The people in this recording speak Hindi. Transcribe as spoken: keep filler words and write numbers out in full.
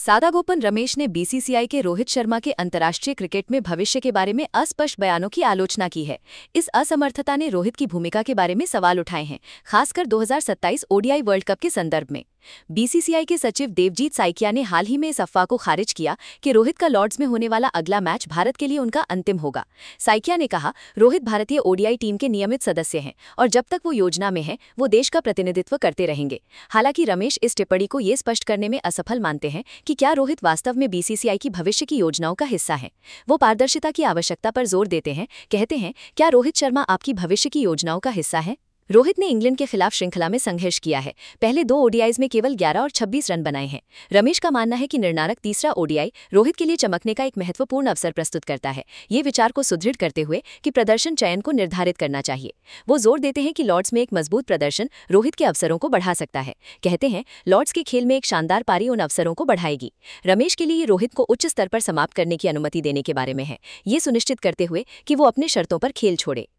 सादागोपन रमेश ने बीसीसीआई के रोहित शर्मा के अंतर्राष्ट्रीय क्रिकेट में भविष्य के बारे में अस्पष्ट बयानों की आलोचना की है। इस असमर्थता ने रोहित की भूमिका के बारे में सवाल उठाए हैं, खासकर दो हज़ार सत्ताईस ओडीआई वर्ल्ड कप के संदर्भ में। बीसीसीआई के सचिव देवजीत साइकिया ने हाल ही में इस अफवाह को खारिज किया कि रोहित का लॉर्ड्स में होने वाला अगला मैच भारत के लिए उनका अंतिम होगा। साइकिया ने कहा, रोहित भारतीय ओडीआई टीम के नियमित सदस्य हैं और जब तक वो योजना में हैं, वो देश का प्रतिनिधित्व करते रहेंगे। हालांकि रमेश इस टिप्पणी को ये स्पष्ट करने में असफल मानते हैं कि क्या रोहित वास्तव में बीसीसीआई की भविष्य की योजनाओं का हिस्सा है। वो पारदर्शिता की आवश्यकता पर जोर देते हैं, कहते हैं, क्या रोहित शर्मा आपकी भविष्य की योजनाओं का हिस्सा है? रोहित ने इंग्लैंड के खिलाफ श्रृंखला में संघर्ष किया है। पहले दो ओडीआईज में केवल ग्यारह और छब्बीस रन बनाए हैं। रमेश का मानना है कि निर्णायक तीसरा ओडीआई रोहित के लिए चमकने का एक महत्वपूर्ण अवसर प्रस्तुत करता है। ये विचार को सुदृढ़ करते हुए कि प्रदर्शन चयन को निर्धारित करना चाहिए। वो जोर देते हैं कि लॉर्ड्स में एक मजबूत प्रदर्शन रोहित के अवसरों को बढ़ा सकता है। कहते हैं, लॉर्ड्स के खेल में एक शानदार पारी उन अवसरों को बढ़ाएगी। रमेश के लिए रोहित को उच्च स्तर पर समाप्त करने की अनुमति देने के बारे में है, ये सुनिश्चित करते हुए कि वो अपने शर्तों पर खेल छोड़े।